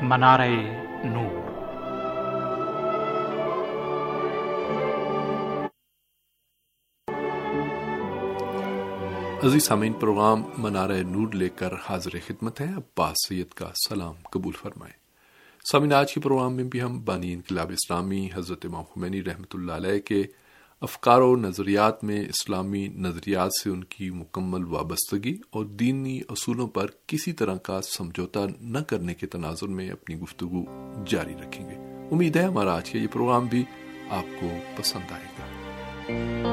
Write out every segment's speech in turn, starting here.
منارہ نور۔ عزیز سامعین، پروگرام منارہ نور لے کر حاضر خدمت ہے۔ عباس سید کا سلام قبول فرمائیں۔ سامعین، آج کے پروگرام میں بھی ہم بانی انقلاب اسلامی حضرت امام خمینی رحمۃ اللہ علیہ کے افکار و نظریات میں اسلامی نظریات سے ان کی مکمل وابستگی اور دینی اصولوں پر کسی طرح کا سمجھوتا نہ کرنے کے تناظر میں اپنی گفتگو جاری رکھیں گے۔ امید ہے ہمارا آج کا یہ پروگرام بھی آپ کو پسند آئے گا۔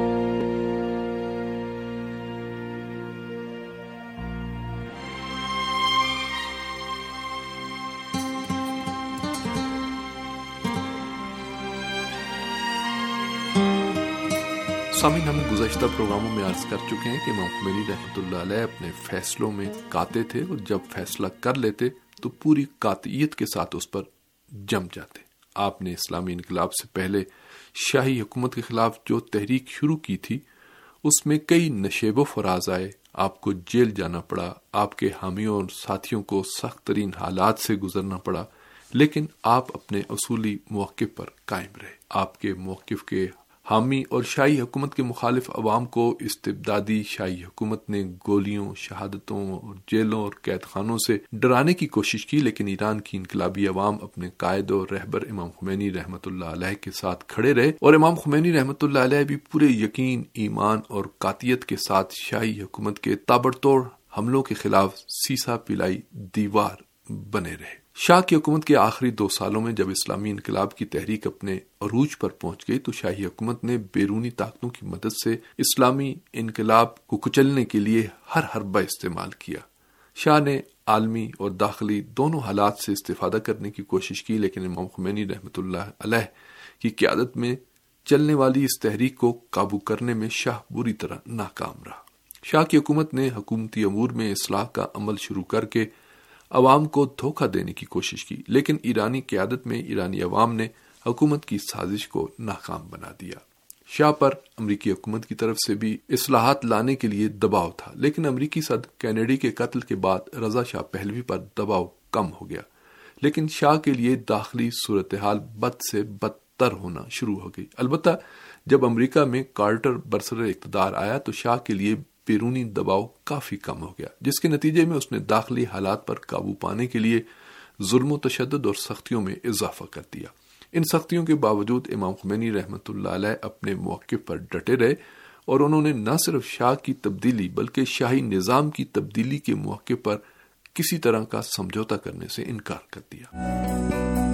سامعین، ہم گزشتہ پروگراموں میں عرض کر چکے ہیں کہ امام خمینی رحمۃ اللہ علیہ اپنے فیصلوں میں قاطع تھے اور جب فیصلہ کر لیتے تو پوری قاطعیت کے ساتھ اس پر جم جاتے۔ آپ نے اسلامی انقلاب سے پہلے شاہی حکومت کے خلاف جو تحریک شروع کی تھی اس میں کئی نشیب و فراز آئے، آپ کو جیل جانا پڑا، آپ کے حامیوں اور ساتھیوں کو سخت ترین حالات سے گزرنا پڑا، لیکن آپ اپنے اصولی موقف پر قائم رہے۔ آپ کے موقف کے حامی اور شاہی حکومت کے مخالف عوام کو استبدادی شاہی حکومت نے گولیوں، شہادتوں اور جیلوں اور قید خانوں سے ڈرانے کی کوشش کی، لیکن ایران کی انقلابی عوام اپنے قائد اور رہبر امام خمینی رحمۃ اللہ علیہ کے ساتھ کھڑے رہے اور امام خمینی رحمۃ اللہ علیہ بھی پورے یقین، ایمان اور قاطعیت کے ساتھ شاہی حکومت کے تابڑتوڑ حملوں کے خلاف سیسا پلائی دیوار بنے رہے۔ شاہ کی حکومت کے آخری 2 سالوں میں جب اسلامی انقلاب کی تحریک اپنے عروج پر پہنچ گئی تو شاہی حکومت نے بیرونی طاقتوں کی مدد سے اسلامی انقلاب کو کچلنے کے لیے ہر حربہ استعمال کیا۔ شاہ نے عالمی اور داخلی دونوں حالات سے استفادہ کرنے کی کوشش کی، لیکن امام خمینی رحمۃ اللہ علیہ کی قیادت میں چلنے والی اس تحریک کو قابو کرنے میں شاہ بری طرح ناکام رہا۔ شاہ کی حکومت نے حکومتی امور میں اصلاح کا عمل شروع کر کے عوام کو دھوکہ دینے کی کوشش کی، لیکن ایرانی قیادت میں ایرانی عوام نے حکومت کی سازش کو ناکام بنا دیا۔ شاہ پر امریکی حکومت کی طرف سے بھی اصلاحات لانے کے لیے دباؤ تھا، لیکن امریکی صدر کینیڈی کے قتل کے بعد رضا شاہ پہلوی پر دباؤ کم ہو گیا، لیکن شاہ کے لیے داخلی صورتحال بد سے بدتر ہونا شروع ہو گئی۔ البتہ جب امریکہ میں کارٹر برسر اقتدار آیا تو شاہ کے لیے بیرونی دباؤ کافی کم ہو گیا، جس کے نتیجے میں اس نے داخلی حالات پر قابو پانے کے لیے ظلم و تشدد اور سختیوں میں اضافہ کر دیا۔ ان سختیوں کے باوجود امام خمینی رحمۃ اللہ علیہ اپنے موقف پر ڈٹے رہے اور انہوں نے نہ صرف شاہ کی تبدیلی بلکہ شاہی نظام کی تبدیلی کے موقع پر کسی طرح کا سمجھوتا کرنے سے انکار کر دیا۔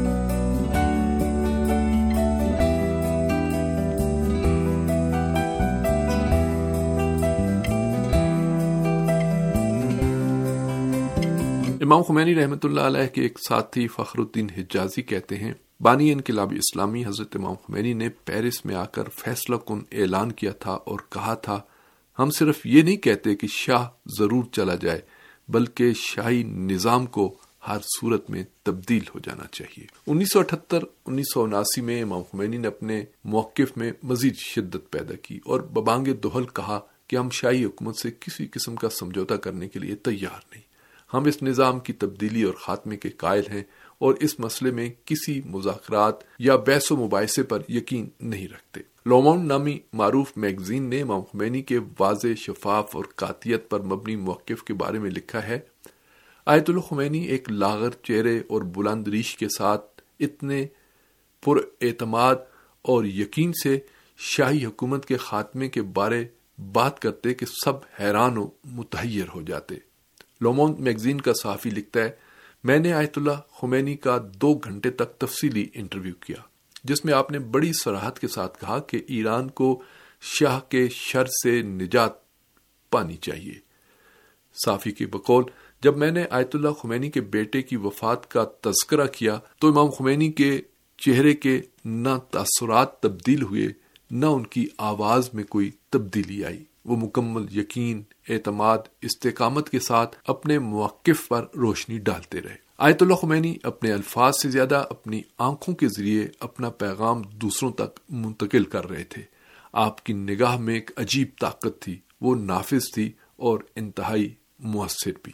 امام خمینی رحمۃ اللہ علیہ کے ایک ساتھی فخر الدین حجازی کہتے ہیں، بانی انقلاب اسلامی حضرت امام خمینی نے پیرس میں آ کر فیصلہ کن اعلان کیا تھا اور کہا تھا، ہم صرف یہ نہیں کہتے کہ شاہ ضرور چلا جائے بلکہ شاہی نظام کو ہر صورت میں تبدیل ہو جانا چاہیے۔ 1978-1979 میں امام خمینی نے اپنے موقف میں مزید شدت پیدا کی اور ببانگ دہل کہا کہ ہم شاہی حکومت سے کسی قسم کا سمجھوتا کرنے کے لیے تیار نہیں، ہم اس نظام کی تبدیلی اور خاتمے کے قائل ہیں اور اس مسئلے میں کسی مذاکرات یا بحث و مباحثے پر یقین نہیں رکھتے۔ لومونڈ نامی معروف میگزین نے امام خمینی کے واضح، شفاف اور قاطعیت پر مبنی موقف کے بارے میں لکھا ہے، آیت اللہ خمینی ایک لاغر چہرے اور بلند ریش کے ساتھ اتنے پر اعتماد اور یقین سے شاہی حکومت کے خاتمے کے بارے بات کرتے کہ سب حیران و متحیر ہو جاتے۔ لومونڈ میگزین کا صحافی لکھتا ہے، میں نے آیت اللہ خمینی کا 2 گھنٹے تک تفصیلی انٹرویو کیا جس میں آپ نے بڑی صراحت کے ساتھ کہا کہ ایران کو شاہ کے شر سے نجات پانی چاہیے۔ صحافی کی بقول، جب میں نے آیت اللہ خمینی کے بیٹے کی وفات کا تذکرہ کیا تو امام خمینی کے چہرے کے نہ تاثرات تبدیل ہوئے نہ ان کی آواز میں کوئی تبدیلی آئی، وہ مکمل یقین، اعتماد، استقامت کے ساتھ اپنے موقف پر روشنی ڈالتے رہے۔ آیت اللہ خمینی اپنے الفاظ سے زیادہ اپنی آنکھوں کے ذریعے اپنا پیغام دوسروں تک منتقل کر رہے تھے۔ آپ کی نگاہ میں ایک عجیب طاقت تھی، وہ نافذ تھی اور انتہائی مؤثر بھی۔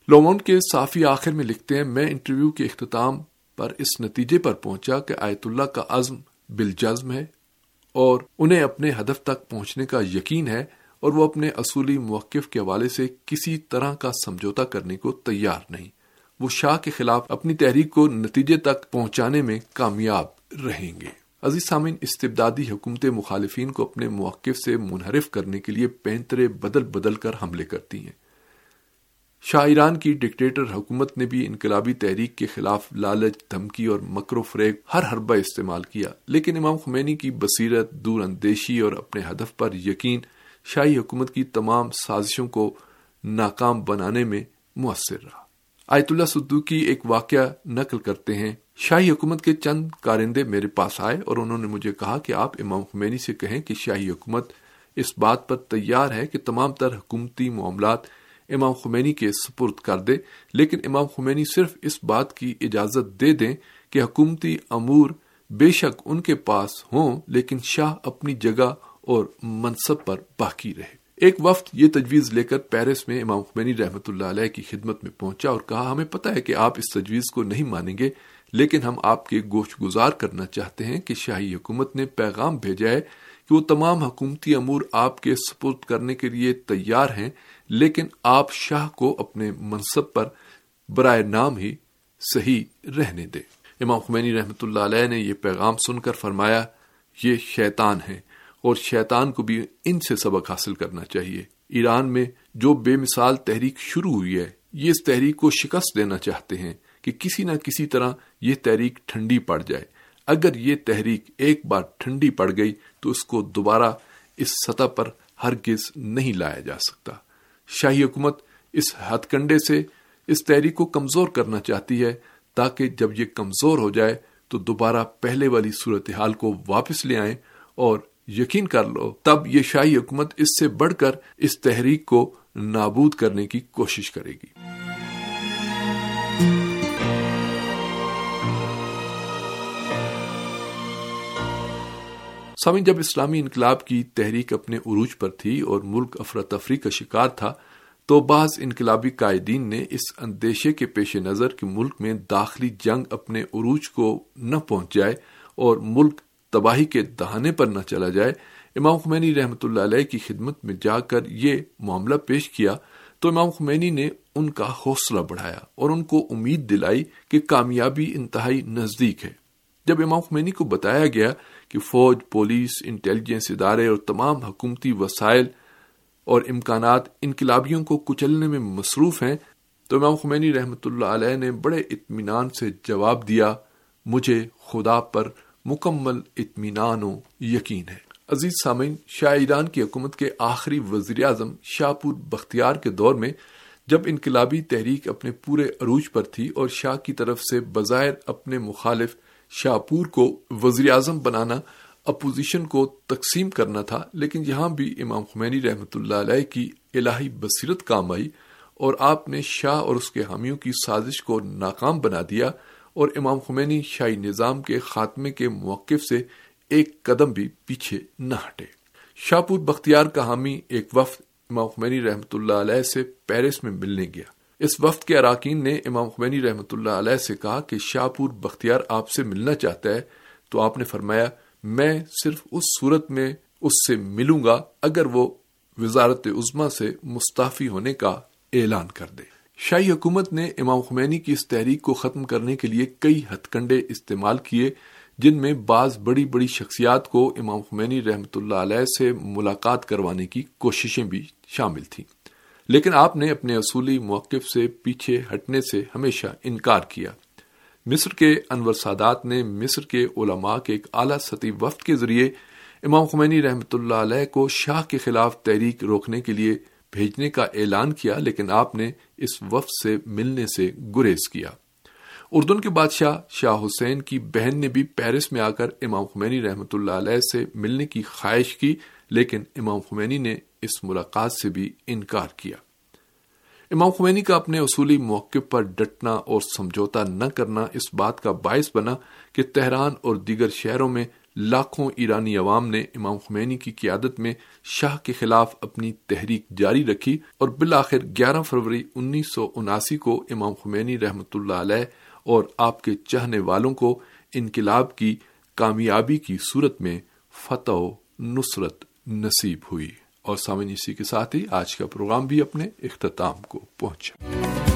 لومونٹ کے صافی آخر میں لکھتے ہیں، میں انٹرویو کے اختتام پر اس نتیجے پر پہنچا کہ آیت اللہ کا عزم بالجزم ہے اور انہیں اپنے ہدف تک پہنچنے کا یقین ہے، اور وہ اپنے اصولی موقف کے حوالے سے کسی طرح کا سمجھوتا کرنے کو تیار نہیں۔ وہ شاہ کے خلاف اپنی تحریک کو نتیجے تک پہنچانے میں کامیاب رہیں گے۔ عزیز سامعین، استبدادی حکومتیں مخالفین کو اپنے موقف سے منحرف کرنے کے لیے پینترے بدل بدل کر حملے کرتی ہیں۔ شاہ ایران کی ڈکٹیٹر حکومت نے بھی انقلابی تحریک کے خلاف لالچ، دھمکی اور مکر و فریب ہر حربہ استعمال کیا، لیکن امام خمینی کی بصیرت، دور اندیشی اور اپنے ہدف پر یقین شاہی حکومت کی تمام سازشوں کو ناکام بنانے میں مؤثر رہا۔ آیت اللہ صدوقی ایک واقعہ نقل کرتے ہیں، شاہی حکومت کے چند کارندے میرے پاس آئے اور انہوں نے مجھے کہا کہ آپ امام خمینی سے کہیں کہ شاہی حکومت اس بات پر تیار ہے کہ تمام تر حکومتی معاملات امام خمینی کے سپرد کر دے، لیکن امام خمینی صرف اس بات کی اجازت دے دیں کہ حکومتی امور بے شک ان کے پاس ہوں، لیکن شاہ اپنی جگہ اور منصب پر باقی رہے۔ ایک وفد یہ تجویز لے کر پیرس میں امام خمینی رحمۃ اللہ علیہ کی خدمت میں پہنچا اور کہا، ہمیں پتہ ہے کہ آپ اس تجویز کو نہیں مانیں گے، لیکن ہم آپ کے گوش گزار کرنا چاہتے ہیں کہ شاہی حکومت نے پیغام بھیجا ہے کہ وہ تمام حکومتی امور آپ کے سپرد کرنے کے لیے تیار ہیں، لیکن آپ شاہ کو اپنے منصب پر برائے نام ہی صحیح رہنے دیں۔ امام خمینی رحمۃ اللہ علیہ نے یہ پیغام سن کر فرمایا، یہ شیطان ہیں اور شیطان کو بھی ان سے سبق حاصل کرنا چاہیے۔ ایران میں جو بے مثال تحریک شروع ہوئی ہے، یہ اس تحریک کو شکست دینا چاہتے ہیں کہ کسی نہ کسی طرح یہ تحریک ٹھنڈی پڑ جائے۔ اگر یہ تحریک ایک بار ٹھنڈی پڑ گئی تو اس کو دوبارہ اس سطح پر ہرگز نہیں لایا جا سکتا۔ شاہی حکومت اس ہتھ کنڈے سے اس تحریک کو کمزور کرنا چاہتی ہے تاکہ جب یہ کمزور ہو جائے تو دوبارہ پہلے والی صورتحال کو واپس لے آئیں، اور یقین کر لو تب یہ شاہی حکومت اس سے بڑھ کر اس تحریک کو نابود کرنے کی کوشش کرے گی۔ سامعین، جب اسلامی انقلاب کی تحریک اپنے عروج پر تھی اور ملک افراتفری کا شکار تھا تو بعض انقلابی قائدین نے اس اندیشے کے پیش نظر کہ ملک میں داخلی جنگ اپنے عروج کو نہ پہنچ جائے اور ملک تباہی کے دہانے پر نہ چلا جائے، امام خمینی رحمۃ اللہ علیہ کی خدمت میں جا کر یہ معاملہ پیش کیا تو امام خمینی نے ان کا حوصلہ بڑھایا اور ان کو امید دلائی کہ کامیابی انتہائی نزدیک ہے۔ جب امام خمینی کو بتایا گیا کہ فوج، پولیس، انٹیلیجنس ادارے اور تمام حکومتی وسائل اور امکانات انقلابیوں کو کچلنے میں مصروف ہیں، تو امام خمینی رحمۃ اللہ علیہ نے بڑے اطمینان سے جواب دیا، مجھے خدا پر مکمل اطمینان و یقین ہے۔ عزیز سامعین، شاہ ایران کی حکومت کے آخری وزیر اعظم شاپور بختیار کے دور میں جب انقلابی تحریک اپنے پورے عروج پر تھی اور شاہ کی طرف سے بظاہر اپنے مخالف شاپور کو وزیر اعظم بنانا، اپوزیشن کو تقسیم کرنا تھا، لیکن یہاں بھی امام خمینی رحمۃ اللہ علیہ کی الہی بصیرت کام آئی اور آپ نے شاہ اور اس کے حامیوں کی سازش کو ناکام بنا دیا، اور امام خمینی شاہی نظام کے خاتمے کے موقف سے ایک قدم بھی پیچھے نہ ہٹے۔ شاپور بختیار کا حامی ایک وفد امام خمینی رحمۃ اللہ علیہ سے پیرس میں ملنے گیا۔ اس وفد کے اراکین نے امام خمینی رحمۃ اللہ علیہ سے کہا کہ شاپور بختیار آپ سے ملنا چاہتا ہے، تو آپ نے فرمایا، میں صرف اس صورت میں اس سے ملوں گا اگر وہ وزارت عظمیٰ سے مستعفی ہونے کا اعلان کر دے۔ شاہی حکومت نے امام خمینی کی اس تحریک کو ختم کرنے کے لیے کئی ہتھ کنڈے استعمال کیے، جن میں بعض بڑی بڑی شخصیات کو امام خمینی رحمۃ اللہ علیہ سے ملاقات کروانے کی کوششیں بھی شامل تھیں، لیکن آپ نے اپنے اصولی موقف سے پیچھے ہٹنے سے ہمیشہ انکار کیا۔ مصر کے انور سادات نے مصر کے علماء کے ایک اعلیٰ سطحی وفد کے ذریعے امام خمینی رحمۃ اللہ علیہ کو شاہ کے خلاف تحریک روکنے کے لیے بھیجنے کا اعلان کیا، لیکن آپ نے اس وفد سے ملنے سے گریز کیا۔ اردن کے بادشاہ شاہ حسین کی بہن نے بھی پیرس میں آ کر امام خمینی رحمۃ اللہ علیہ سے ملنے کی خواہش کی، لیکن امام خمینی نے اس ملاقات سے بھی انکار کیا۔ امام خمینی کا اپنے اصولی موقف پر ڈٹنا اور سمجھوتا نہ کرنا اس بات کا باعث بنا کہ تہران اور دیگر شہروں میں لاکھوں ایرانی عوام نے امام خمینی کی قیادت میں شاہ کے خلاف اپنی تحریک جاری رکھی اور بالآخر 11 فروری 1979 کو امام خمینی رحمۃ اللہ علیہ اور آپ کے چاہنے والوں کو انقلاب کی کامیابی کی صورت میں فتح و نصرت نصیب ہوئی۔ اور سامعین، اسی کے ساتھ ہی آج کا پروگرام بھی اپنے اختتام کو پہنچا۔